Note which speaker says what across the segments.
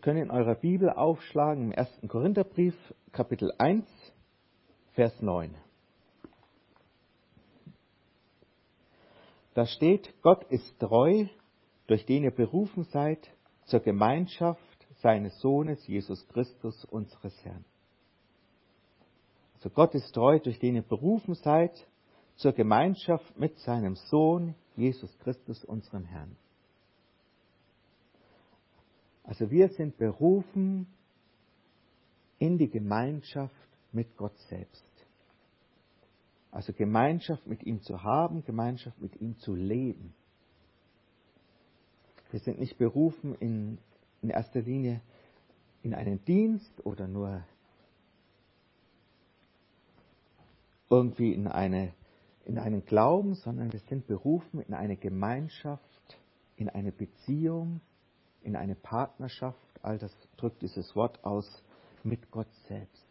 Speaker 1: können in eurer Bibel aufschlagen im 1. Korintherbrief, Kapitel 1, Vers 9. Da steht, Gott ist treu, durch den ihr berufen seid, zur Gemeinschaft seines Sohnes, Jesus Christus, unseres Herrn. Also Gott ist treu, durch den ihr berufen seid, zur Gemeinschaft mit seinem Sohn, Jesus Christus, unserem Herrn. Also wir sind berufen in die Gemeinschaft mit Gott selbst. Also Gemeinschaft mit ihm zu haben, Gemeinschaft mit ihm zu leben. Wir sind nicht berufen in erster Linie in einen Dienst oder nur irgendwie in einen Glauben, sondern wir sind berufen in eine Gemeinschaft, in eine Beziehung, in eine Partnerschaft, all das drückt dieses Wort aus, mit Gott selbst.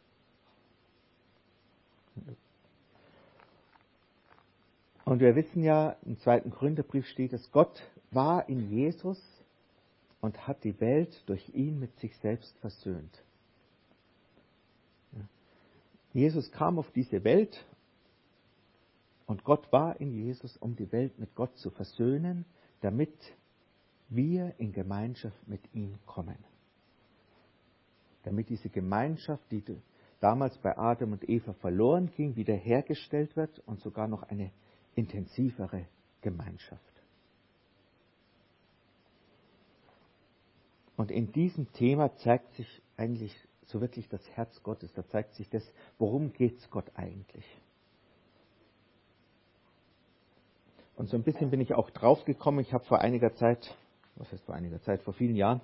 Speaker 1: Und wir wissen ja, im 2. Korintherbrief steht es, Gott war in Jesus und hat die Welt durch ihn mit sich selbst versöhnt. Jesus kam auf diese Welt und Gott war in Jesus, um die Welt mit Gott zu versöhnen, damit wir in Gemeinschaft mit ihm kommen. Damit diese Gemeinschaft, die damals bei Adam und Eva verloren ging, wiederhergestellt wird und sogar noch eine intensivere Gemeinschaft. Und in diesem Thema zeigt sich eigentlich so wirklich das Herz Gottes. Da zeigt sich das, worum geht es Gott eigentlich. Und so ein bisschen bin ich auch drauf gekommen. Ich habe vor vielen Jahren,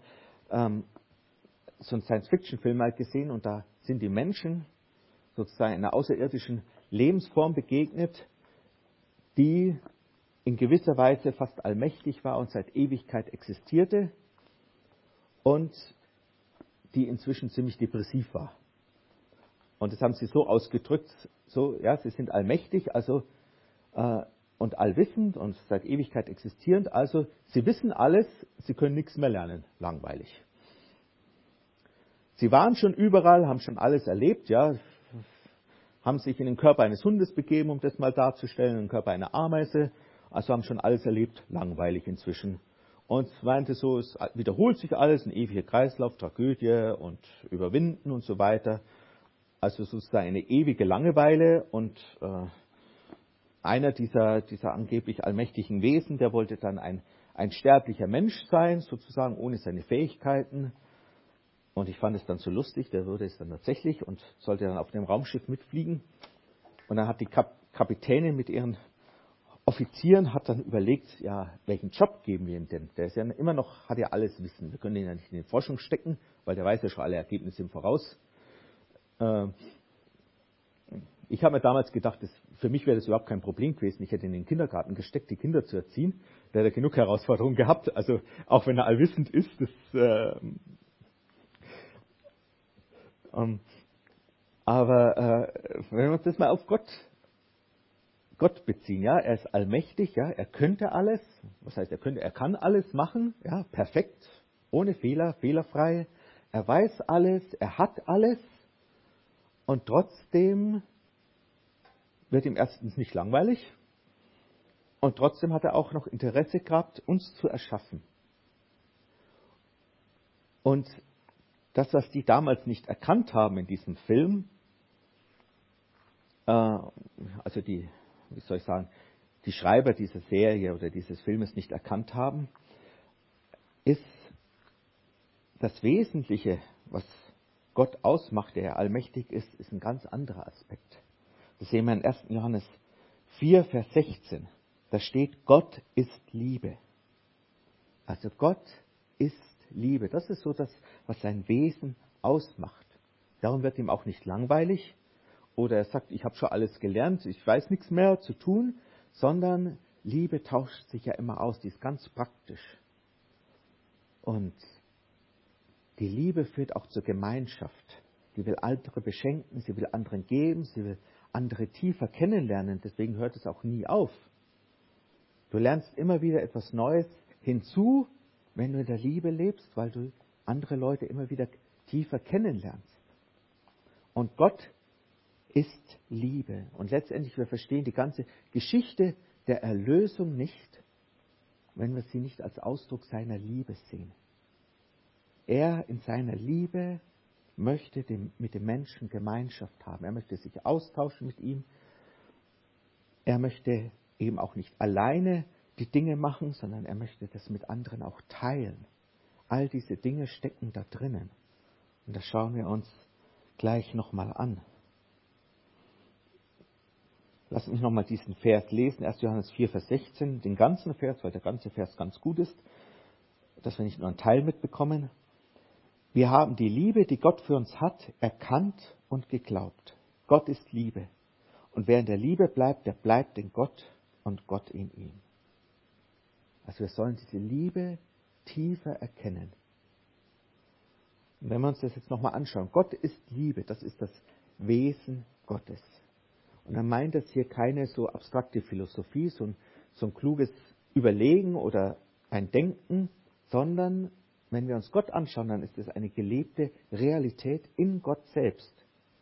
Speaker 1: so einen Science-Fiction-Film mal gesehen und da sind die Menschen sozusagen einer außerirdischen Lebensform begegnet, die in gewisser Weise fast allmächtig war und seit Ewigkeit existierte und die inzwischen ziemlich depressiv war. Und das haben sie so ausgedrückt, sie sind allmächtig, und allwissend und seit Ewigkeit existierend, also sie wissen alles, sie können nichts mehr lernen, langweilig. Sie waren schon überall, haben schon alles erlebt, haben sich in den Körper eines Hundes begeben, um das mal darzustellen, in den Körper einer Ameise, also haben schon alles erlebt, langweilig inzwischen. Und es meinte so, es wiederholt sich alles, ein ewiger Kreislauf, Tragödie und Überwinden und so weiter. Also sozusagen eine ewige Langeweile und einer dieser angeblich allmächtigen Wesen, der wollte dann ein sterblicher Mensch sein, sozusagen ohne seine Fähigkeiten. Und ich fand es dann so lustig, der wurde es dann tatsächlich und sollte dann auf dem Raumschiff mitfliegen. Und dann hat die Kapitänin mit ihren Offizieren hat dann überlegt, welchen Job geben wir ihm denn? Der ist ja immer noch, hat ja alles Wissen. Wir können ihn ja nicht in die Forschung stecken, weil der weiß ja schon alle Ergebnisse im Voraus. Ich habe mir damals gedacht, für mich wäre das überhaupt kein Problem gewesen. Ich hätte ihn in den Kindergarten gesteckt, die Kinder zu erziehen. Der hätte genug Herausforderungen gehabt. Also auch wenn er allwissend ist, aber wenn wir uns das mal auf Gott beziehen, er ist allmächtig, er könnte alles. Was heißt, er kann alles machen, perfekt, ohne Fehler, fehlerfrei. Er weiß alles, er hat alles und trotzdem wird ihm erstens nicht langweilig und trotzdem hat er auch noch Interesse gehabt, uns zu erschaffen. Und das, was die damals nicht erkannt haben in diesem Film, die Schreiber dieser Serie oder dieses Filmes nicht erkannt haben, ist das Wesentliche, was Gott ausmacht, der allmächtig ist ein ganz anderer Aspekt. Das sehen wir in 1. Johannes 4, Vers 16. Da steht, Gott ist Liebe. Also Gott ist Liebe. Das ist so das, was sein Wesen ausmacht. Darum wird ihm auch nicht langweilig oder er sagt, ich habe schon alles gelernt, ich weiß nichts mehr zu tun, sondern Liebe tauscht sich ja immer aus, die ist ganz praktisch. Und die Liebe führt auch zur Gemeinschaft. Die will andere beschenken, sie will anderen geben, sie will andere tiefer kennenlernen, deswegen hört es auch nie auf. Du lernst immer wieder etwas Neues hinzu, wenn du in der Liebe lebst, weil du andere Leute immer wieder tiefer kennenlernst. Und Gott ist Liebe. Und letztendlich, wir verstehen die ganze Geschichte der Erlösung nicht, wenn wir sie nicht als Ausdruck seiner Liebe sehen. Er in seiner Liebe möchte mit dem Menschen Gemeinschaft haben. Er möchte sich austauschen mit ihm. Er möchte eben auch nicht alleine die Dinge machen, sondern er möchte das mit anderen auch teilen. All diese Dinge stecken da drinnen. Und das schauen wir uns gleich nochmal an. Lass mich nochmal diesen Vers lesen, 1. Johannes 4, Vers 16, den ganzen Vers, weil der ganze Vers ganz gut ist, dass wir nicht nur einen Teil mitbekommen. Wir haben die Liebe, die Gott für uns hat, erkannt und geglaubt. Gott ist Liebe. Und wer in der Liebe bleibt, der bleibt in Gott und Gott in ihm. Also wir sollen diese Liebe tiefer erkennen. Und wenn wir uns das jetzt nochmal anschauen, Gott ist Liebe, das ist das Wesen Gottes. Und er meint das hier keine so abstrakte Philosophie, so ein kluges Überlegen oder ein Denken, sondern wenn wir uns Gott anschauen, dann ist es eine gelebte Realität in Gott selbst.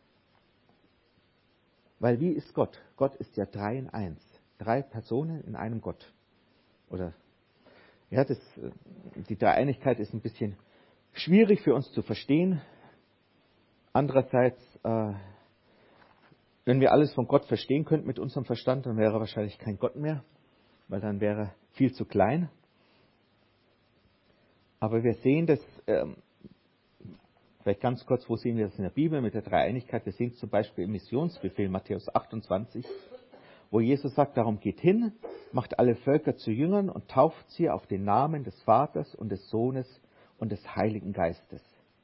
Speaker 1: Weil wie ist Gott? Gott ist ja 3 in 1. 3 Personen in einem Gott. Oder ja, die Dreieinigkeit ist ein bisschen schwierig für uns zu verstehen. Andererseits, wenn wir alles von Gott verstehen könnten mit unserem Verstand, dann wäre er wahrscheinlich kein Gott mehr, weil dann wäre er viel zu klein. Aber wir sehen das, vielleicht ganz kurz, wo sehen wir das in der Bibel mit der Dreieinigkeit? Wir sehen es zum Beispiel im Missionsbefehl Matthäus 28, wo Jesus sagt, darum geht hin, macht alle Völker zu Jüngern und tauft sie auf den Namen des Vaters und des Sohnes und des Heiligen Geistes.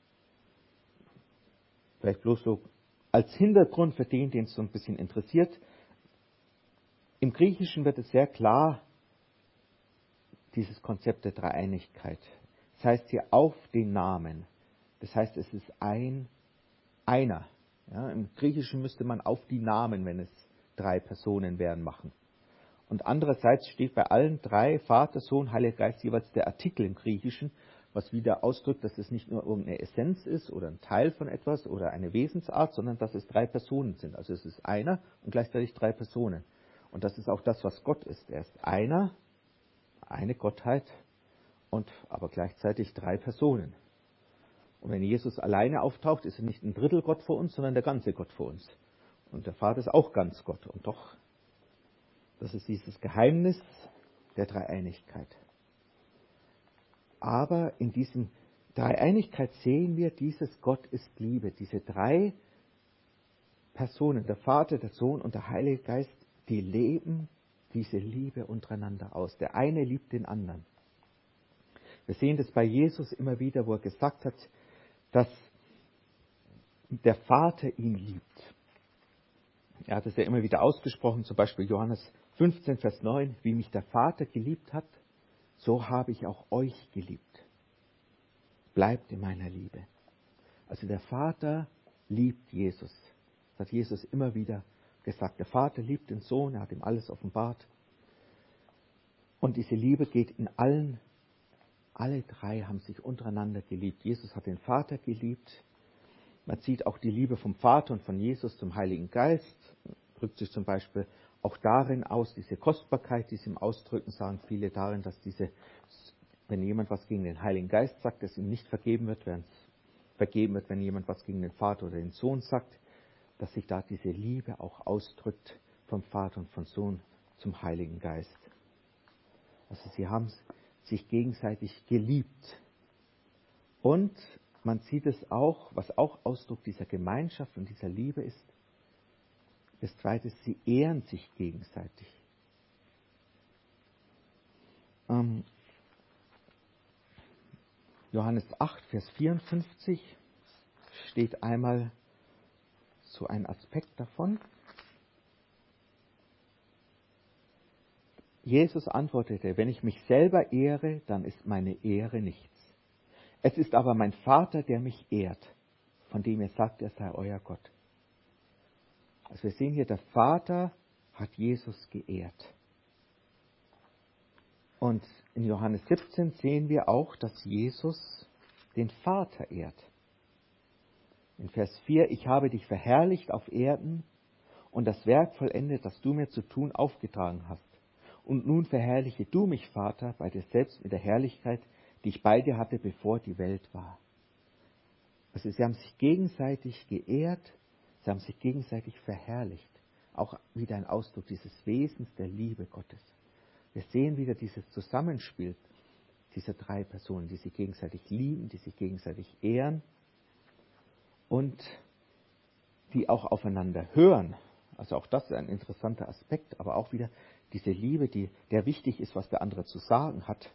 Speaker 1: Vielleicht bloß so als Hintergrund für den es so ein bisschen interessiert. Im Griechischen wird es sehr klar, dieses Konzept der Dreieinigkeit. Das heißt hier auf den Namen. Das heißt, es ist einer. Ja, im Griechischen müsste man auf die Namen, wenn es 3 Personen wären, machen. Und andererseits steht bei allen 3, Vater, Sohn, Heiliger Geist, jeweils der Artikel im Griechischen, was wieder ausdrückt, dass es nicht nur irgendeine Essenz ist oder ein Teil von etwas oder eine Wesensart, sondern dass es 3 Personen sind. Also es ist einer und gleichzeitig 3 Personen. Und das ist auch das, was Gott ist. Er ist einer, eine Gottheit, und aber gleichzeitig 3 Personen. Und wenn Jesus alleine auftaucht, ist er nicht ein Drittel Gott vor uns, sondern der ganze Gott vor uns. Und der Vater ist auch ganz Gott. Und doch, das ist dieses Geheimnis der Dreieinigkeit. Aber in diesem Dreieinigkeit sehen wir, dieses Gott ist Liebe. Diese 3 Personen, der Vater, der Sohn und der Heilige Geist, die leben diese Liebe untereinander aus. Der eine liebt den anderen. Wir sehen das bei Jesus immer wieder, wo er gesagt hat, dass der Vater ihn liebt. Er hat es ja immer wieder ausgesprochen, zum Beispiel Johannes 15, Vers 9, wie mich der Vater geliebt hat, so habe ich auch euch geliebt. Bleibt in meiner Liebe. Also der Vater liebt Jesus. Das hat Jesus immer wieder gesagt. Der Vater liebt den Sohn, er hat ihm alles offenbart. Und diese Liebe geht in allen. Alle 3 haben sich untereinander geliebt. Jesus hat den Vater geliebt. Man sieht auch die Liebe vom Vater und von Jesus zum Heiligen Geist. Drückt sich zum Beispiel auch darin aus, diese Kostbarkeit, die sie ihm ausdrücken, sagen viele darin, dass wenn jemand was gegen den Heiligen Geist sagt, dass ihm nicht vergeben wird, während es vergeben wird, wenn jemand was gegen den Vater oder den Sohn sagt, dass sich da diese Liebe auch ausdrückt vom Vater und vom Sohn zum Heiligen Geist. Also sie haben sich gegenseitig geliebt. Und man sieht es auch, was auch Ausdruck dieser Gemeinschaft und dieser Liebe ist. Das Zweite ist, sie ehren sich gegenseitig. Johannes 8, Vers 54 steht einmal so ein Aspekt davon. Jesus antwortete, wenn ich mich selber ehre, dann ist meine Ehre nichts. Es ist aber mein Vater, der mich ehrt, von dem ihr sagt, er sei euer Gott. Also wir sehen hier, der Vater hat Jesus geehrt. Und in Johannes 17 sehen wir auch, dass Jesus den Vater ehrt. In Vers 4, ich habe dich verherrlicht auf Erden und das Werk vollendet, das du mir zu tun aufgetragen hast. Und nun verherrliche du mich, Vater, bei dir selbst mit der Herrlichkeit, die ich bei dir hatte, bevor die Welt war. Also sie haben sich gegenseitig geehrt, sie haben sich gegenseitig verherrlicht. Auch wieder ein Ausdruck dieses Wesens der Liebe Gottes. Wir sehen wieder dieses Zusammenspiel dieser drei Personen, die sich gegenseitig lieben, die sich gegenseitig ehren und die auch aufeinander hören. Also auch das ist ein interessanter Aspekt, aber auch wieder diese Liebe, der wichtig ist, was der andere zu sagen hat.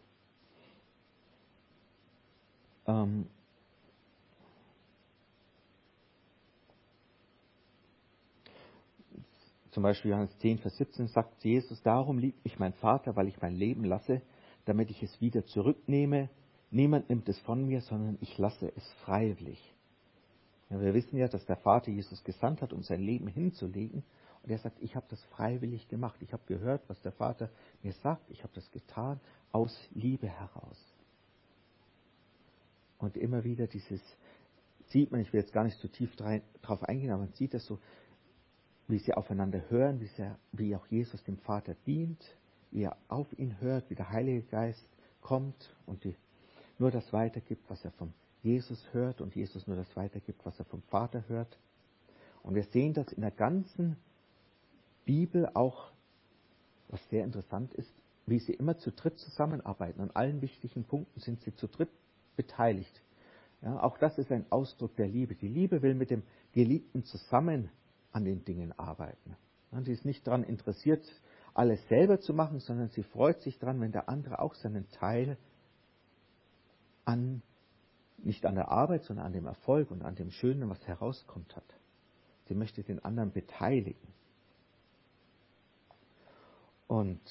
Speaker 1: Zum Beispiel Johannes 10, Vers 17 sagt Jesus, darum liebt mich mein Vater, weil ich mein Leben lasse, damit ich es wieder zurücknehme. Niemand nimmt es von mir, sondern ich lasse es freiwillig. Ja, wir wissen ja, dass der Vater Jesus gesandt hat, um sein Leben hinzulegen. Und er sagt, ich habe das freiwillig gemacht. Ich habe gehört, was der Vater mir sagt. Ich habe das getan aus Liebe heraus. Und immer wieder sieht man, ich will jetzt gar nicht so tief drauf eingehen, aber man sieht das so, wie sie aufeinander hören, wie auch Jesus dem Vater dient, wie er auf ihn hört, wie der Heilige Geist kommt und nur das weitergibt, was er vom Jesus hört und Jesus nur das weitergibt, was er vom Vater hört. Und wir sehen das in der ganzen Bibel auch, was sehr interessant ist, wie sie immer zu dritt zusammenarbeiten. An allen wichtigen Punkten sind sie zu dritt beteiligt. Ja, auch das ist ein Ausdruck der Liebe. Die Liebe will mit dem Geliebten zusammen an den Dingen arbeiten. Ja, sie ist nicht daran interessiert, alles selber zu machen, sondern sie freut sich daran, wenn der andere auch seinen Teil nicht an der Arbeit, sondern an dem Erfolg und an dem Schönen, was herauskommt, hat. Sie möchte den anderen beteiligen. Und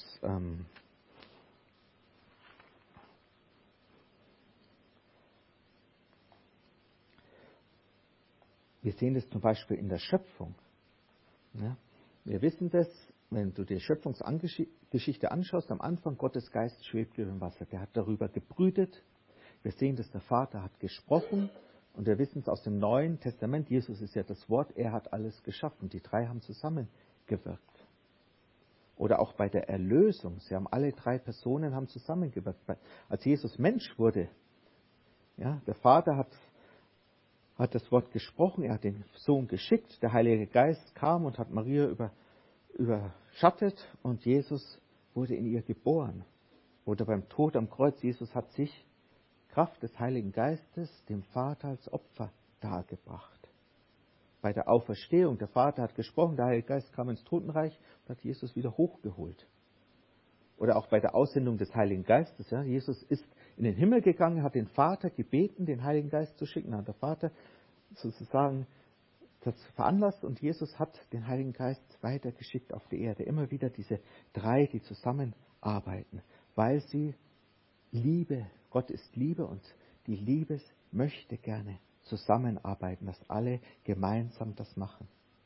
Speaker 1: wir sehen das zum Beispiel in der Schöpfung. Ja? Wir wissen das, wenn du die Schöpfungsgeschichte anschaust, am Anfang Gottes Geist schwebte über dem Wasser. Der hat darüber gebrütet. Wir sehen, dass der Vater hat gesprochen. Und wir wissen es aus dem Neuen Testament. Jesus ist ja das Wort. Er hat alles geschaffen. Die drei haben zusammengewirkt. Oder auch bei der Erlösung. Sie haben alle drei Personen haben zusammengewirkt. Als Jesus Mensch wurde, ja, der Vater hat das Wort gesprochen, er hat den Sohn geschickt, der Heilige Geist kam und hat Maria überschattet und Jesus wurde in ihr geboren. Oder beim Tod am Kreuz, Jesus hat sich Kraft des Heiligen Geistes dem Vater als Opfer dargebracht. Bei der Auferstehung, der Vater hat gesprochen, der Heilige Geist kam ins Totenreich und hat Jesus wieder hochgeholt. Oder auch bei der Aussendung des Heiligen Geistes. Ja, Jesus ist in den Himmel gegangen, hat den Vater gebeten, den Heiligen Geist zu schicken. Dann hat der Vater sozusagen das veranlasst und Jesus hat den Heiligen Geist weitergeschickt auf die Erde. Immer wieder diese drei, die zusammenarbeiten, weil sie Liebe, Gott ist Liebe und die Liebe möchte gerne zusammenarbeiten, dass alle gemeinsam das machen.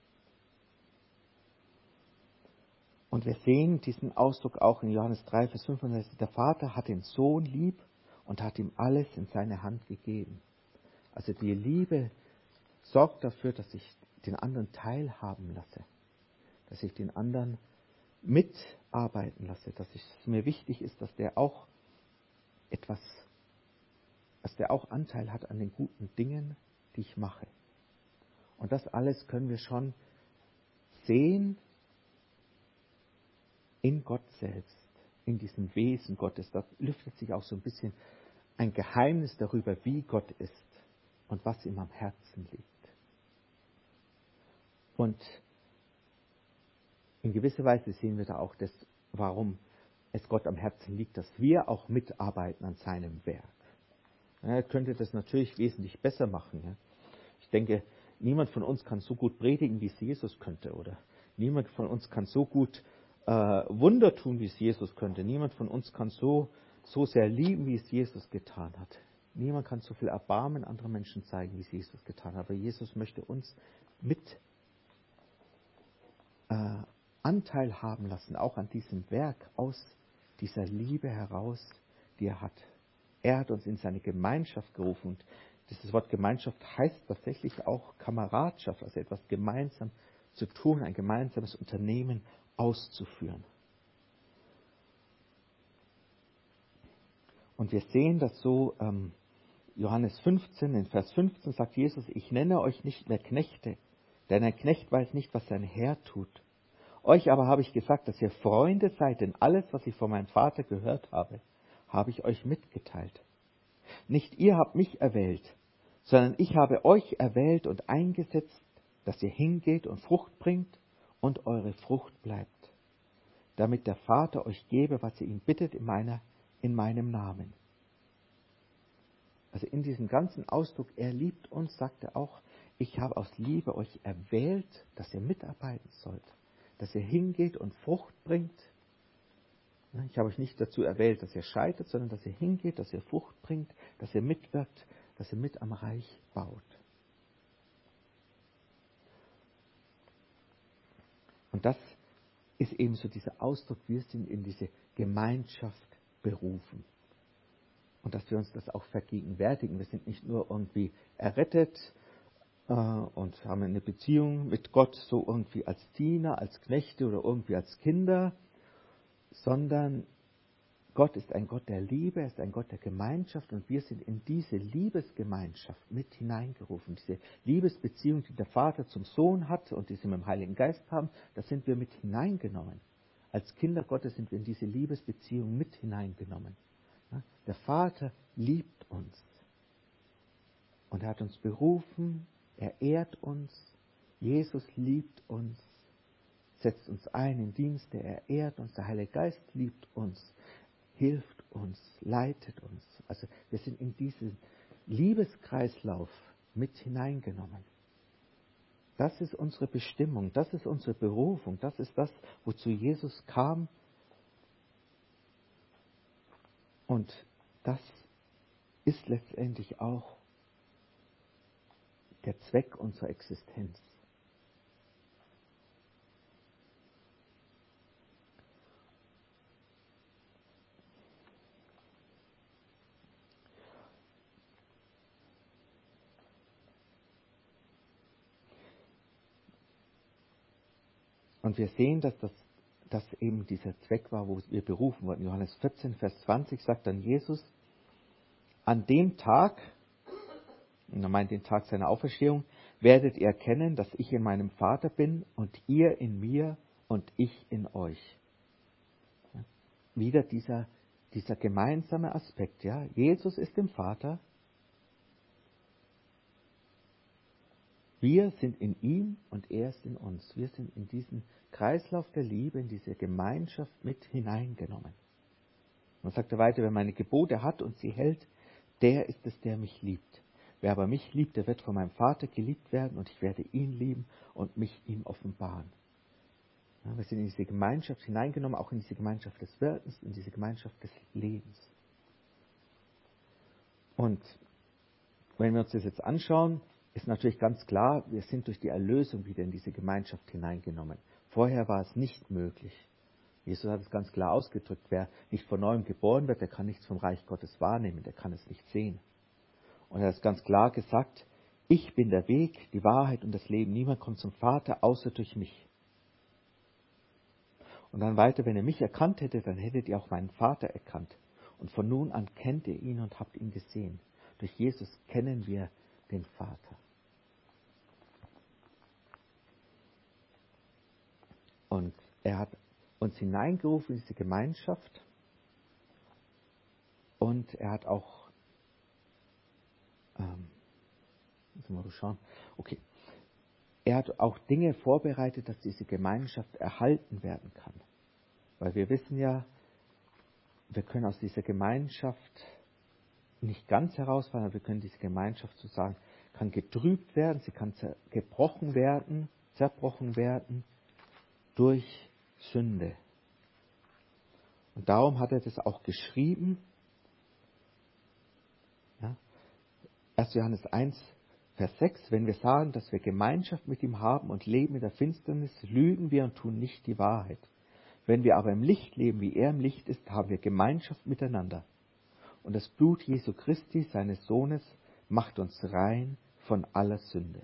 Speaker 1: Und wir sehen diesen Ausdruck auch in Johannes 3, Vers 35. Der Vater hat den Sohn lieb und hat ihm alles in seine Hand gegeben. Also die Liebe sorgt dafür, dass ich den anderen teilhaben lasse, dass ich den anderen mitarbeiten lasse, dass es mir wichtig ist, dass der auch Anteil hat an den guten Dingen, die ich mache. Und das alles können wir schon sehen in Gott selbst, in diesem Wesen Gottes. Da lüftet sich auch so ein bisschen ein Geheimnis darüber, wie Gott ist und was ihm am Herzen liegt. Und in gewisser Weise sehen wir da auch das, warum es Gott am Herzen liegt, dass wir auch mitarbeiten an seinem Werk. Er könnte das natürlich wesentlich besser machen. Ja. Ich denke, niemand von uns kann so gut predigen, wie es Jesus könnte. Oder niemand von uns kann so gut Wunder tun, wie es Jesus könnte. Niemand von uns kann so sehr lieben, wie es Jesus getan hat. Niemand kann so viel Erbarmen anderen Menschen zeigen, wie es Jesus getan hat. Aber Jesus möchte uns mit Anteil haben lassen, auch an diesem Werk, aus dieser Liebe heraus, die er hat. Er hat uns in seine Gemeinschaft gerufen. Und dieses Wort Gemeinschaft heißt tatsächlich auch Kameradschaft, also etwas gemeinsam zu tun, ein gemeinsames Unternehmen auszuführen. Und wir sehen das so, Johannes 15, in Vers 15 sagt Jesus, ich nenne euch nicht mehr Knechte, denn ein Knecht weiß nicht, was sein Herr tut. Euch aber habe ich gesagt, dass ihr Freunde seid, denn alles, was ich von meinem Vater gehört habe, habe ich euch mitgeteilt. Nicht ihr habt mich erwählt, sondern ich habe euch erwählt und eingesetzt, dass ihr hingeht und Frucht bringt und eure Frucht bleibt, damit der Vater euch gebe, was ihr ihn bittet in meinem Namen. Also in diesem ganzen Ausdruck, er liebt uns, sagt er auch, ich habe aus Liebe euch erwählt, dass ihr mitarbeiten sollt, dass ihr hingeht und Frucht bringt. Ich habe euch nicht dazu erwählt, dass ihr scheitert, sondern dass ihr hingeht, dass ihr Frucht bringt, dass ihr mitwirkt, dass ihr mit am Reich baut. Und das ist eben so dieser Ausdruck, wir sind in diese Gemeinschaft berufen. Und dass wir uns das auch vergegenwärtigen. Wir sind nicht nur irgendwie errettet und haben eine Beziehung mit Gott so irgendwie als Diener, als Knechte oder irgendwie als Kinder, sondern Gott ist ein Gott der Liebe, er ist ein Gott der Gemeinschaft und wir sind in diese Liebesgemeinschaft mit hineingerufen. Diese Liebesbeziehung, die der Vater zum Sohn hat und die sie mit dem Heiligen Geist haben, da sind wir mit hineingenommen. Als Kinder Gottes sind wir in diese Liebesbeziehung mit hineingenommen. Der Vater liebt uns und er hat uns berufen, er ehrt uns, Jesus liebt uns, setzt uns ein in Dienste, er ehrt uns, der Heilige Geist liebt uns, hilft uns, leitet uns. Also wir sind in diesen Liebeskreislauf mit hineingenommen. Das ist unsere Bestimmung, das ist unsere Berufung, das ist das, wozu Jesus kam. Und das ist letztendlich auch der Zweck unserer Existenz. Und wir sehen, dass das eben dieser Zweck war, wo wir berufen wurden. Johannes 14, Vers 20 sagt dann Jesus, an dem Tag, und er meint den Tag seiner Auferstehung, werdet ihr erkennen, dass ich in meinem Vater bin und ihr in mir und ich in euch. Ja, wieder dieser gemeinsame Aspekt. Ja? Jesus ist im Vater, wir sind in ihm und er ist in uns. Wir sind in diesen Kreislauf der Liebe, in diese Gemeinschaft mit hineingenommen. Und sagt er weiter, wer meine Gebote hat und sie hält, der ist es, der mich liebt. Wer aber mich liebt, der wird von meinem Vater geliebt werden und ich werde ihn lieben und mich ihm offenbaren. Ja, wir sind in diese Gemeinschaft hineingenommen, auch in diese Gemeinschaft des Wirkens, in diese Gemeinschaft des Lebens. Und wenn wir uns das jetzt anschauen, ist natürlich ganz klar, wir sind durch die Erlösung wieder in diese Gemeinschaft hineingenommen. Vorher war es nicht möglich. Jesus hat es ganz klar ausgedrückt, wer nicht von neuem geboren wird, der kann nichts vom Reich Gottes wahrnehmen, der kann es nicht sehen. Und er hat es ganz klar gesagt, ich bin der Weg, die Wahrheit und das Leben. Niemand kommt zum Vater, außer durch mich. Und dann weiter, wenn ihr mich erkannt hättet, dann hättet ihr auch meinen Vater erkannt. Und von nun an kennt ihr ihn und habt ihn gesehen. Durch Jesus kennen wir den Vater. Und er hat uns hineingerufen in diese Gemeinschaft. Und er hat auch, müssen wir mal schauen, okay, er hat auch Dinge vorbereitet, dass diese Gemeinschaft erhalten werden kann. Weil wir wissen ja, wir können aus dieser Gemeinschaft nicht ganz herausfallen, aber wir können diese Gemeinschaft sozusagen, kann getrübt werden, sie kann zerbrochen werden durch Sünde. Und darum hat er das auch geschrieben. Ja, 1. Johannes 1, Vers 6, wenn wir sagen, dass wir Gemeinschaft mit ihm haben und leben in der Finsternis, lügen wir und tun nicht die Wahrheit. Wenn wir aber im Licht leben, wie er im Licht ist, haben wir Gemeinschaft miteinander. Und das Blut Jesu Christi, seines Sohnes, macht uns rein von aller Sünde.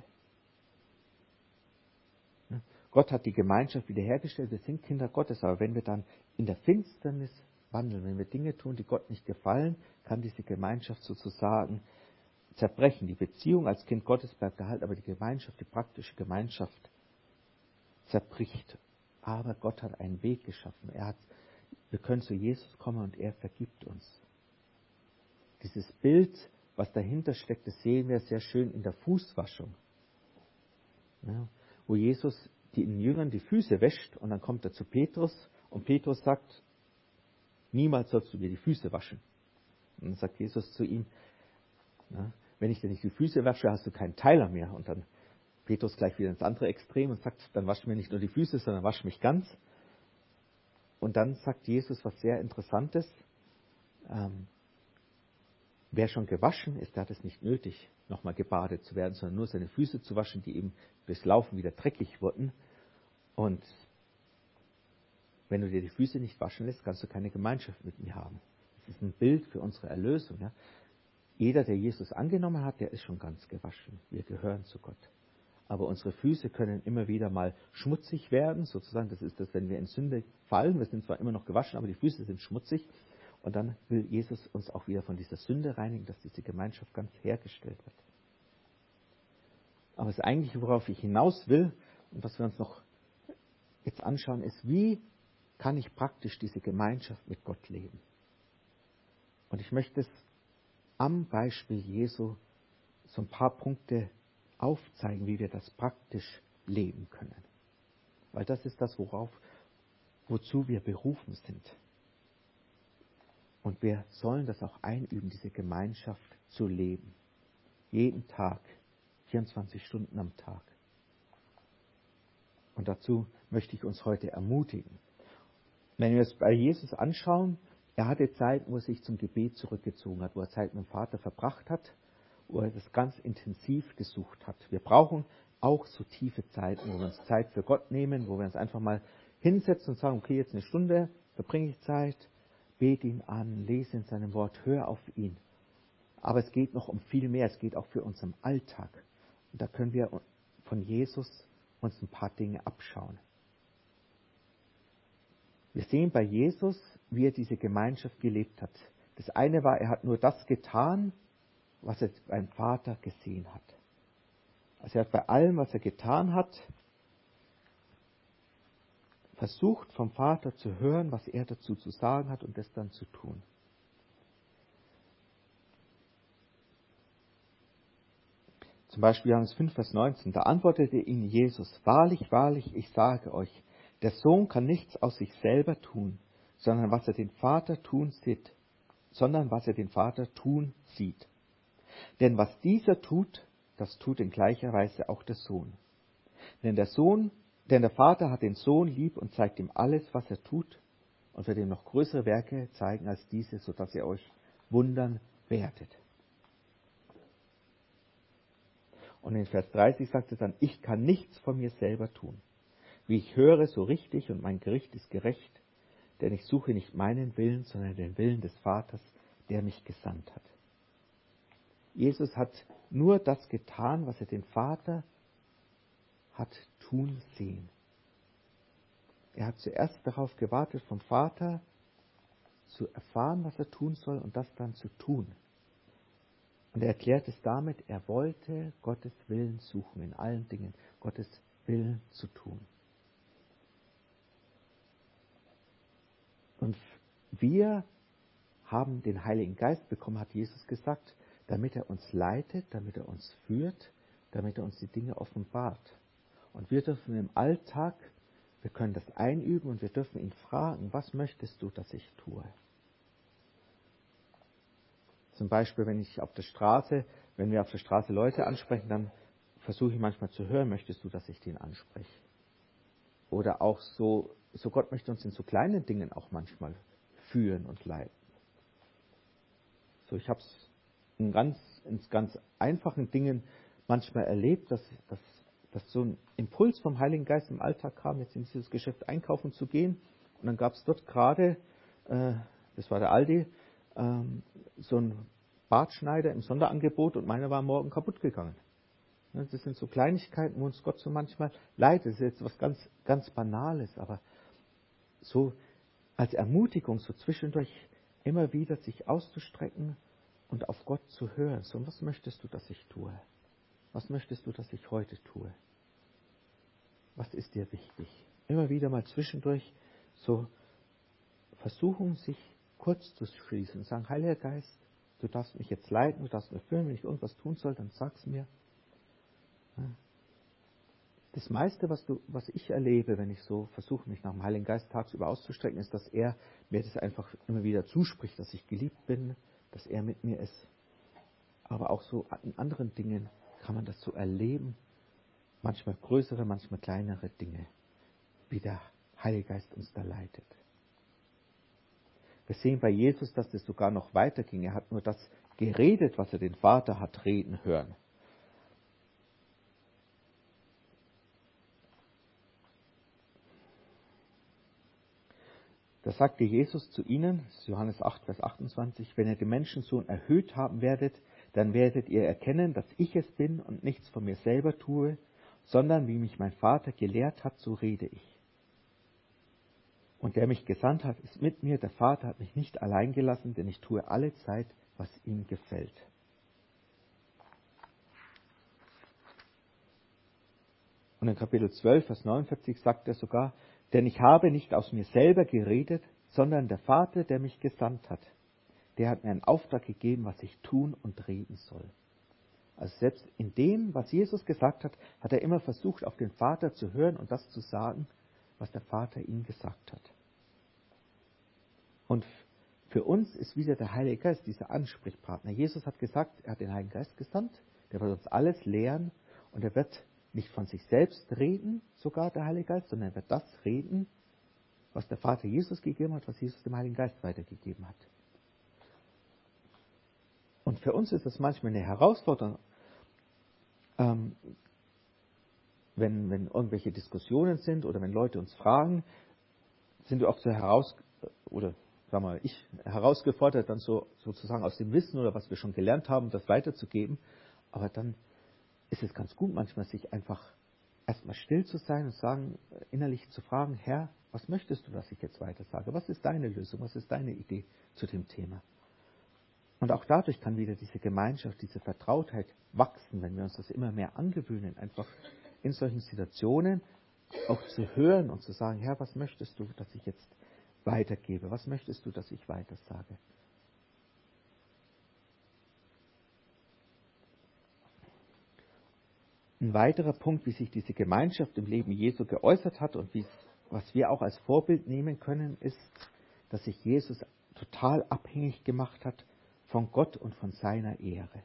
Speaker 1: Gott hat die Gemeinschaft wiederhergestellt, wir sind Kinder Gottes, aber wenn wir dann in der Finsternis wandeln, wenn wir Dinge tun, die Gott nicht gefallen, kann diese Gemeinschaft sozusagen zerbrechen. Die Beziehung als Kind Gottes bleibt erhalten, aber die Gemeinschaft, die praktische Gemeinschaft zerbricht. Aber Gott hat einen Weg geschaffen. Wir können zu Jesus kommen und er vergibt uns. Dieses Bild, was dahinter steckt, das sehen wir sehr schön in der Fußwaschung. Ja, wo Jesus den Jüngern die Füße wäscht und dann kommt er zu Petrus und Petrus sagt, niemals sollst du dir die Füße waschen. Und dann sagt Jesus zu ihm, wenn ich dir nicht die Füße wasche, hast du keinen Teiler mehr. Und dann Petrus gleich wieder ins andere Extrem und sagt, dann wasch mir nicht nur die Füße, sondern wasch mich ganz. Und dann sagt Jesus was sehr Interessantes. Wer schon gewaschen ist, der hat es nicht nötig, nochmal gebadet zu werden, sondern nur seine Füße zu waschen, die eben durchs Laufen wieder dreckig wurden. Und wenn du dir die Füße nicht waschen lässt, kannst du keine Gemeinschaft mit mir haben. Das ist ein Bild für unsere Erlösung. Ja? Jeder, der Jesus angenommen hat, der ist schon ganz gewaschen. Wir gehören zu Gott. Aber unsere Füße können immer wieder mal schmutzig werden, sozusagen. Das ist das, wenn wir in Sünde fallen. Wir sind zwar immer noch gewaschen, aber die Füße sind schmutzig. Und dann will Jesus uns auch wieder von dieser Sünde reinigen, dass diese Gemeinschaft ganz hergestellt wird. Aber das Eigentliche, worauf ich hinaus will und was wir uns noch jetzt anschauen, ist, wie kann ich praktisch diese Gemeinschaft mit Gott leben? Und ich möchte es am Beispiel Jesu so ein paar Punkte aufzeigen, wie wir das praktisch leben können. Weil das ist das, wozu wir berufen sind. Und wir sollen das auch einüben, diese Gemeinschaft zu leben. Jeden Tag, 24 Stunden am Tag. Und dazu möchte ich uns heute ermutigen. Wenn wir es bei Jesus anschauen, er hatte Zeiten, wo er sich zum Gebet zurückgezogen hat, wo er Zeit mit dem Vater verbracht hat, wo er das ganz intensiv gesucht hat. Wir brauchen auch so tiefe Zeiten, wo wir uns Zeit für Gott nehmen, wo wir uns einfach mal hinsetzen und sagen, okay, jetzt eine Stunde verbringe ich Zeit, bete ihn an, lese in seinem Wort, höre auf ihn. Aber es geht noch um viel mehr, es geht auch für unseren Alltag. Und da können wir von Jesus uns ein paar Dinge abschauen. Wir sehen bei Jesus, wie er diese Gemeinschaft gelebt hat. Das eine war, er hat nur das getan, was er beim Vater gesehen hat. Also er hat bei allem, was er getan hat, versucht vom Vater zu hören, was er dazu zu sagen hat und das dann zu tun. Zum Beispiel Johannes 5, Vers 19, da antwortete ihnen Jesus, wahrlich, wahrlich, ich sage euch, der Sohn kann nichts aus sich selber tun, sondern was er den Vater tun sieht. Denn was dieser tut, das tut in gleicher Weise auch der Sohn. Denn der Vater hat den Sohn lieb und zeigt ihm alles, was er tut, und wird ihm noch größere Werke zeigen als diese, sodass ihr euch wundern werdet. Und in Vers 30 sagt er dann, ich kann nichts von mir selber tun. Wie ich höre, so richtig, und mein Gericht ist gerecht, denn ich suche nicht meinen Willen, sondern den Willen des Vaters, der mich gesandt hat. Jesus hat nur das getan, was er den Vater hat tun sehen. Er hat zuerst darauf gewartet, vom Vater zu erfahren, was er tun soll und das dann zu tun. Und er erklärt es damit, er wollte Gottes Willen suchen, in allen Dingen Gottes Willen zu tun. Und wir haben den Heiligen Geist bekommen, hat Jesus gesagt, damit er uns leitet, damit er uns führt, damit er uns die Dinge offenbart. Und wir dürfen im Alltag, wir können das einüben und wir dürfen ihn fragen, was möchtest du, dass ich tue? Zum Beispiel, wenn wir auf der Straße Leute ansprechen, dann versuche ich manchmal zu hören, möchtest du, dass ich den anspreche? Oder auch so Gott möchte uns in so kleinen Dingen auch manchmal führen und leiten. So, ich habe es in ganz einfachen Dingen manchmal erlebt, dass so ein Impuls vom Heiligen Geist im Alltag kam, jetzt in dieses Geschäft einkaufen zu gehen. Und dann gab es dort gerade, das war der Aldi, so ein Bartschneider im Sonderangebot und meiner war morgen kaputt gegangen. Das sind so Kleinigkeiten, wo uns Gott so manchmal leitet. Das ist jetzt was ganz, ganz Banales, aber so als Ermutigung, so zwischendurch immer wieder sich auszustrecken und auf Gott zu hören. So, was möchtest du, dass ich tue? Was möchtest du, dass ich heute tue? Was ist dir wichtig? Immer wieder mal zwischendurch so versuchen, sich kurz zu schließen und sagen, Heiliger Geist, du darfst mich jetzt leiten, du darfst mir führen, wenn ich irgendwas tun soll, dann sag's mir. Das meiste, was ich erlebe, wenn ich so versuche, mich nach dem Heiligen Geist tagsüber auszustrecken, ist, dass er mir das einfach immer wieder zuspricht, dass ich geliebt bin, dass er mit mir ist. Aber auch so in anderen Dingen kann man das so erleben, manchmal größere, manchmal kleinere Dinge, wie der Heilige Geist uns da leitet. Wir sehen bei Jesus, dass das sogar noch weiterging. Er hat nur das geredet, was er den Vater hat reden hören. Da sagte Jesus zu ihnen, das ist Johannes 8, Vers 28, wenn ihr den Menschensohn erhöht haben werdet, dann werdet ihr erkennen, dass ich es bin und nichts von mir selber tue, sondern wie mich mein Vater gelehrt hat, so rede ich. Und der mich gesandt hat, ist mit mir. Der Vater hat mich nicht allein gelassen, denn ich tue alle Zeit, was ihm gefällt. Und in Kapitel 12, Vers 49 sagt er sogar, denn ich habe nicht aus mir selber geredet, sondern der Vater, der mich gesandt hat, der hat mir einen Auftrag gegeben, was ich tun und reden soll. Also selbst in dem, was Jesus gesagt hat, hat er immer versucht, auf den Vater zu hören und das zu sagen, was der Vater ihm gesagt hat. Und für uns ist wieder der Heilige Geist dieser Ansprechpartner. Jesus hat gesagt, er hat den Heiligen Geist gesandt, der wird uns alles lehren und er wird nicht von sich selbst reden, sogar der Heilige Geist, sondern er wird das reden, was der Vater Jesus gegeben hat, was Jesus dem Heiligen Geist weitergegeben hat. Und für uns ist das manchmal eine Herausforderung, wenn irgendwelche Diskussionen sind oder wenn Leute uns fragen, sind wir oft so herausgefordert, dann sozusagen aus dem Wissen oder was wir schon gelernt haben, das weiterzugeben. Aber dann ist es ganz gut, manchmal sich einfach erstmal still zu sein und innerlich zu fragen, Herr, was möchtest du, dass ich jetzt weiter sage? Was ist deine Lösung? Was ist deine Idee zu dem Thema? Und auch dadurch kann wieder diese Gemeinschaft, diese Vertrautheit wachsen, wenn wir uns das immer mehr angewöhnen, einfach in solchen Situationen auch zu hören und zu sagen, Herr, was möchtest du, dass ich jetzt weitergebe? Was möchtest du, dass ich weiter sage? Ein weiterer Punkt, wie sich diese Gemeinschaft im Leben Jesu geäußert hat und was wir auch als Vorbild nehmen können, ist, dass sich Jesus total abhängig gemacht hat von Gott und von seiner Ehre.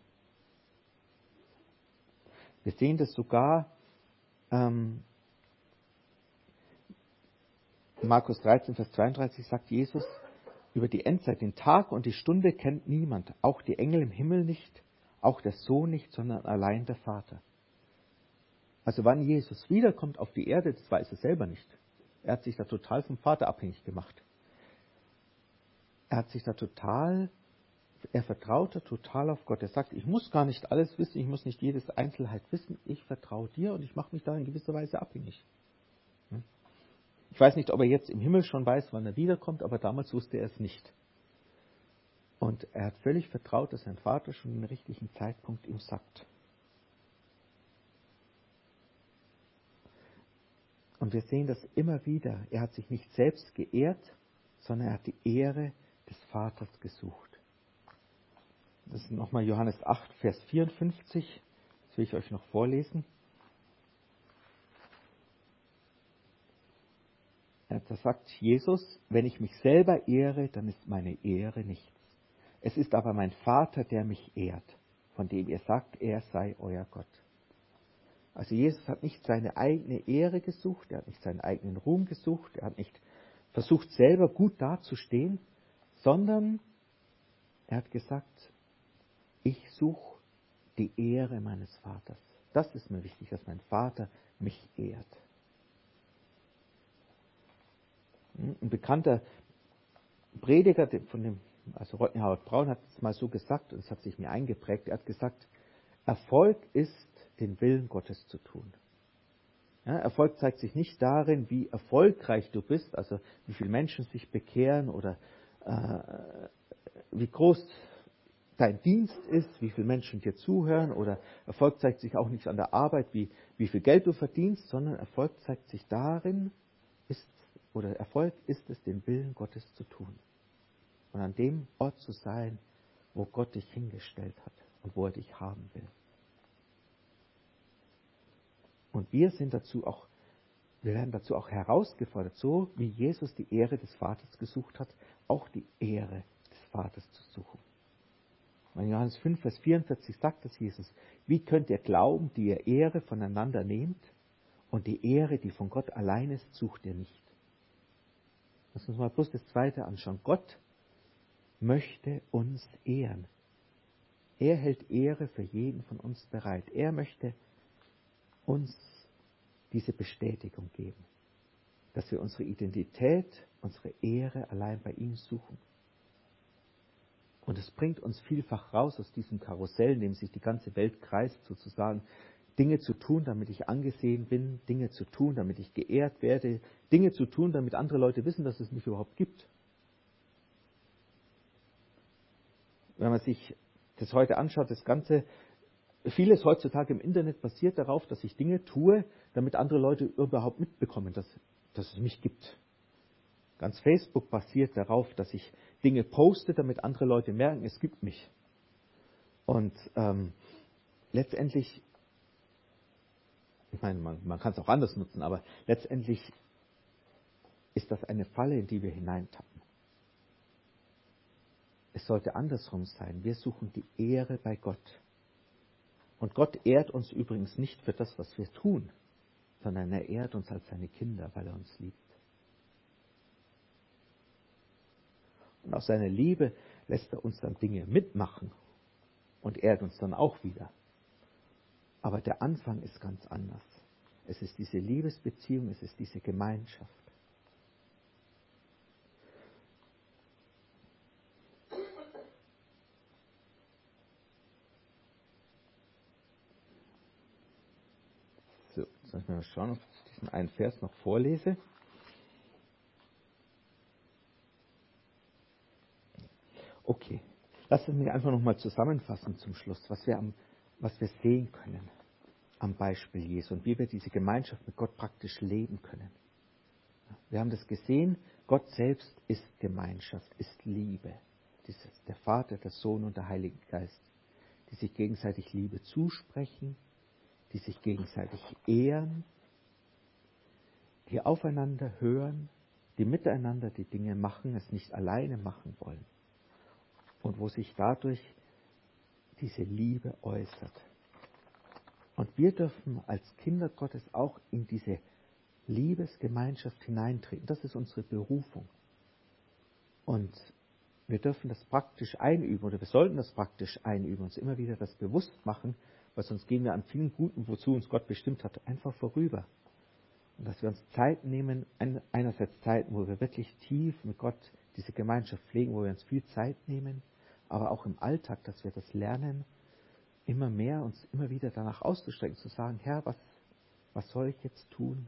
Speaker 1: Wir sehen das sogar in Markus 13, Vers 32 sagt Jesus über die Endzeit, den Tag und die Stunde kennt niemand, auch die Engel im Himmel nicht, auch der Sohn nicht, sondern allein der Vater. Also wann Jesus wiederkommt auf die Erde, das weiß er selber nicht. Er hat sich da total vom Vater abhängig gemacht. Er vertraut total auf Gott. Er sagt, ich muss gar nicht alles wissen, ich muss nicht jedes Einzelheit wissen, ich vertraue dir und ich mache mich da in gewisser Weise abhängig. Ich weiß nicht, ob er jetzt im Himmel schon weiß, wann er wiederkommt, aber damals wusste er es nicht. Und er hat völlig vertraut, dass sein Vater schon den richtigen Zeitpunkt ihm sagt. Und wir sehen das immer wieder. Er hat sich nicht selbst geehrt, sondern er hat die Ehre des Vaters gesucht. Das ist nochmal Johannes 8, Vers 54. Das will ich euch noch vorlesen. Da sagt Jesus, wenn ich mich selber ehre, dann ist meine Ehre nichts. Es ist aber mein Vater, der mich ehrt, von dem ihr sagt, er sei euer Gott. Also Jesus hat nicht seine eigene Ehre gesucht, er hat nicht seinen eigenen Ruhm gesucht, er hat nicht versucht, selber gut dazustehen, sondern er hat gesagt, ich suche die Ehre meines Vaters. Das ist mir wichtig, dass mein Vater mich ehrt. Ein bekannter Prediger, von dem Also Rodney Howard-Browne hat es mal so gesagt, und es hat sich mir eingeprägt, er hat gesagt, Erfolg ist, den Willen Gottes zu tun. Ja, Erfolg zeigt sich nicht darin, wie erfolgreich du bist, also wie viele Menschen sich bekehren oder wie groß dein Dienst ist, wie viele Menschen dir zuhören, oder Erfolg zeigt sich auch nicht an der Arbeit, wie viel Geld du verdienst, sondern Erfolg zeigt sich darin, Erfolg ist es, den Willen Gottes zu tun und an dem Ort zu sein, wo Gott dich hingestellt hat und wo er dich haben will. Und wir werden dazu auch herausgefordert, so wie Jesus die Ehre des Vaters gesucht hat, auch die Ehre des Vaters zu suchen. In Johannes 5, Vers 44 sagt es Jesus, wie könnt ihr glauben, die ihr Ehre voneinander nehmt und die Ehre, die von Gott allein ist, sucht ihr nicht. Lass uns mal bloß das Zweite anschauen. Gott möchte uns ehren. Er hält Ehre für jeden von uns bereit. Er möchte uns diese Bestätigung geben, dass wir unsere Identität, unsere Ehre allein bei ihm suchen. Und es bringt uns vielfach raus aus diesem Karussell, in dem sich die ganze Welt kreist, sozusagen, Dinge zu tun, damit ich angesehen bin, Dinge zu tun, damit ich geehrt werde, Dinge zu tun, damit andere Leute wissen, dass es mich überhaupt gibt. Wenn man sich das heute anschaut, vieles heutzutage im Internet basiert darauf, dass ich Dinge tue, damit andere Leute überhaupt mitbekommen, dass es mich gibt. Ganz Facebook basiert darauf, dass ich Dinge poste, damit andere Leute merken, es gibt mich. Und letztendlich, ich meine, man kann es auch anders nutzen, aber letztendlich ist das eine Falle, in die wir hineintappen. Es sollte andersrum sein. Wir suchen die Ehre bei Gott. Und Gott ehrt uns übrigens nicht für das, was wir tun, sondern er ehrt uns als seine Kinder, weil er uns liebt. Und aus seiner Liebe lässt er uns dann Dinge mitmachen und ehrt uns dann auch wieder. Aber der Anfang ist ganz anders. Es ist diese Liebesbeziehung, es ist diese Gemeinschaft. So, jetzt müssen wir mal schauen, ob ich diesen einen Vers noch vorlese. Okay, lass uns mich einfach nochmal zusammenfassen zum Schluss, was wir sehen können am Beispiel Jesu und wie wir diese Gemeinschaft mit Gott praktisch leben können. Wir haben das gesehen, Gott selbst ist Gemeinschaft, ist Liebe. Der Vater, der Sohn und der Heilige Geist, die sich gegenseitig Liebe zusprechen, die sich gegenseitig ehren, die aufeinander hören, die miteinander die Dinge machen, es nicht alleine machen wollen. Und wo sich dadurch diese Liebe äußert. Und wir dürfen als Kinder Gottes auch in diese Liebesgemeinschaft hineintreten. Das ist unsere Berufung. Und wir dürfen das praktisch einüben, oder wir sollten das praktisch einüben, uns immer wieder das bewusst machen, weil sonst gehen wir an vielen Guten, wozu uns Gott bestimmt hat, einfach vorüber. Und dass wir uns Zeit nehmen, einerseits Zeiten, wo wir wirklich tief mit Gott diese Gemeinschaft pflegen, wo wir uns viel Zeit nehmen, aber auch im Alltag, dass wir das lernen, immer mehr uns immer wieder danach auszustrecken, zu sagen, Herr, was soll ich jetzt tun?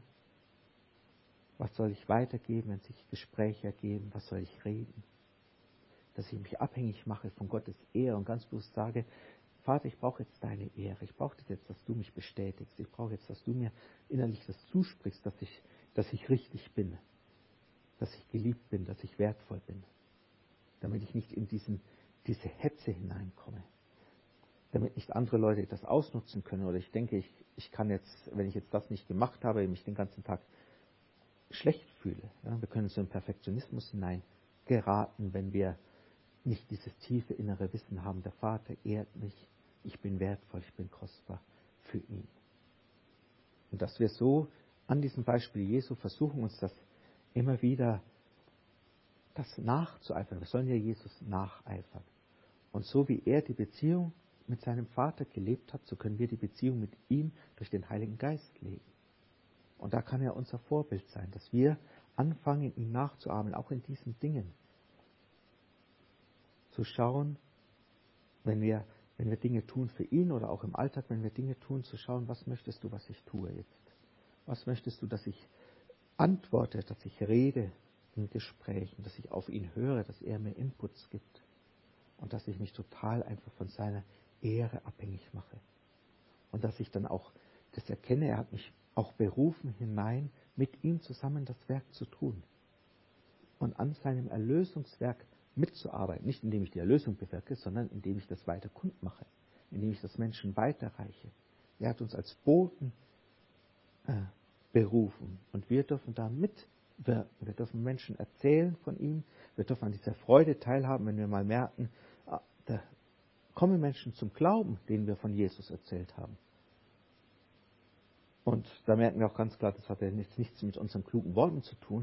Speaker 1: Was soll ich weitergeben, wenn sich Gespräche ergeben? Was soll ich reden? Dass ich mich abhängig mache von Gottes Ehre und ganz bewusst sage, Vater, ich brauche jetzt deine Ehre. Ich brauche das jetzt, dass du mich bestätigst. Ich brauche jetzt, dass du mir innerlich das zusprichst, dass ich richtig bin. Dass ich geliebt bin, dass ich wertvoll bin. Damit ich nicht in diese Hetze hineinkomme. Damit nicht andere Leute das ausnutzen können. Oder ich denke, ich kann jetzt, wenn ich jetzt das nicht gemacht habe, mich den ganzen Tag schlecht fühle. Ja, wir können so in Perfektionismus hineingeraten, wenn wir nicht dieses tiefe innere Wissen haben, der Vater ehrt mich, ich bin wertvoll, ich bin kostbar für ihn. Und dass wir so an diesem Beispiel Jesu versuchen, uns das immer wieder das nachzueifern. Wir sollen ja Jesus nacheifern. Und so wie er die Beziehung mit seinem Vater gelebt hat, so können wir die Beziehung mit ihm durch den Heiligen Geist leben. Und da kann er unser Vorbild sein, dass wir anfangen, ihn nachzuahmen, auch in diesen Dingen. zu schauen, wenn wir Dinge tun für ihn oder auch im Alltag, wenn wir Dinge tun, zu schauen, was möchtest du, was ich tue jetzt? Was möchtest du, dass ich antworte, dass ich rede in Gesprächen, dass ich auf ihn höre, dass er mir Inputs gibt und dass ich mich total einfach von seiner Ehre abhängig mache. Und dass ich dann auch das erkenne, er hat mich auch berufen hinein, mit ihm zusammen das Werk zu tun und an seinem Erlösungswerk mitzuarbeiten. Nicht indem ich die Erlösung bewirke, sondern indem ich das weiter kundmache, indem ich das Menschen weiterreiche. Er hat uns als Boten berufen und wir dürfen da mitwirken. Wir dürfen Menschen erzählen von ihm, wir dürfen an dieser Freude teilhaben, wenn wir mal merken, da kommen Menschen zum Glauben, denen wir von Jesus erzählt haben. Und da merken wir auch ganz klar, das hat ja nichts mit unseren klugen Worten zu tun,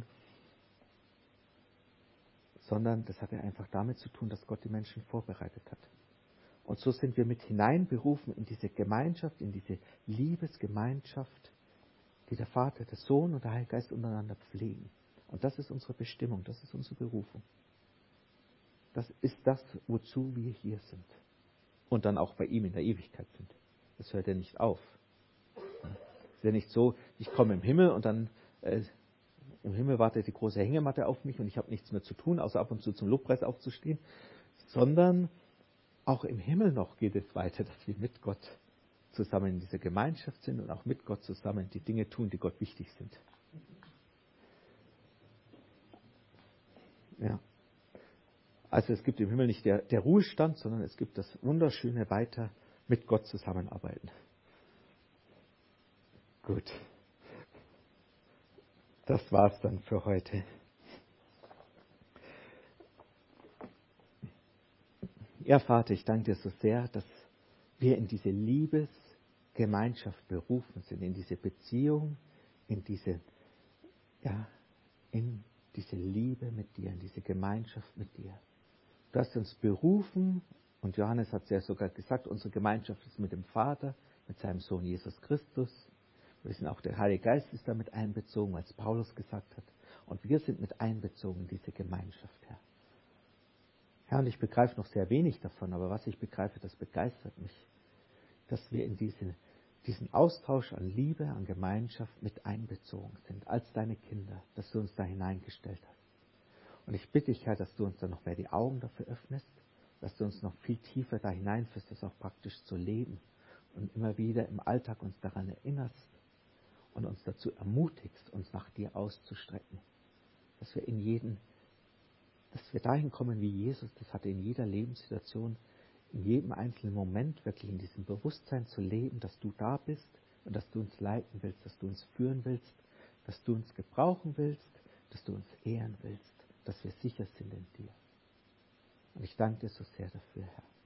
Speaker 1: sondern das hat ja einfach damit zu tun, dass Gott die Menschen vorbereitet hat. Und so sind wir mit hineinberufen in diese Gemeinschaft, in diese Liebesgemeinschaft, die der Vater, der Sohn und der Heilige Geist untereinander pflegen. Und das ist unsere Bestimmung, das ist unsere Berufung. Das ist das, wozu wir hier sind. Und dann auch bei ihm in der Ewigkeit sind. Das hört ja nicht auf. Es ist ja nicht so, ich komme im Himmel und dann im Himmel wartet die große Hängematte auf mich und ich habe nichts mehr zu tun, außer ab und zu zum Lobpreis aufzustehen. Sondern auch im Himmel noch geht es weiter, dass wir mit Gott zusammen in dieser Gemeinschaft sind und auch mit Gott zusammen die Dinge tun, die Gott wichtig sind. Ja. Also es gibt im Himmel nicht der Ruhestand, sondern es gibt das wunderschöne weiter mit Gott zusammenarbeiten. Gut. Das war's dann für heute. Ja, Vater, ich danke dir so sehr, dass wir in diese Liebesgemeinschaft berufen sind, in diese Beziehung, in diese Liebe mit dir, in diese Gemeinschaft mit dir. Du hast uns berufen, und Johannes hat es ja sogar gesagt, unsere Gemeinschaft ist mit dem Vater, mit seinem Sohn Jesus Christus. Wir wissen auch, der Heilige Geist ist damit einbezogen, als Paulus gesagt hat. Und wir sind mit einbezogen in diese Gemeinschaft, Herr. Herr, und ich begreife noch sehr wenig davon, aber was ich begreife, das begeistert mich, dass wir in diesen Austausch an Liebe, an Gemeinschaft mit einbezogen sind, als deine Kinder, dass du uns da hineingestellt hast. Und ich bitte dich, Herr, dass du uns dann noch mehr die Augen dafür öffnest, dass du uns noch viel tiefer da hineinführst, das auch praktisch zu leben und immer wieder im Alltag uns daran erinnerst und uns dazu ermutigst, uns nach dir auszustrecken, dass wir dahin kommen wie Jesus, das hatte in jeder Lebenssituation, in jedem einzelnen Moment wirklich in diesem Bewusstsein zu leben, dass du da bist und dass du uns leiten willst, dass du uns führen willst, dass du uns gebrauchen willst, dass du uns ehren willst, dass wir sicher sind in dir. Und ich danke dir so sehr dafür, Herr.